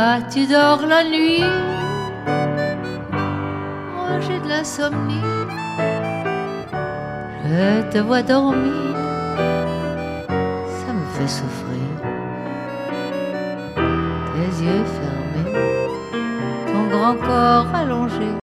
Toi, tu dors la nuit. Moi, j'ai de l'insomnie. Je te vois dormir. Ça me fait souffrir. Tes yeux fermés, ton grand corps allongé.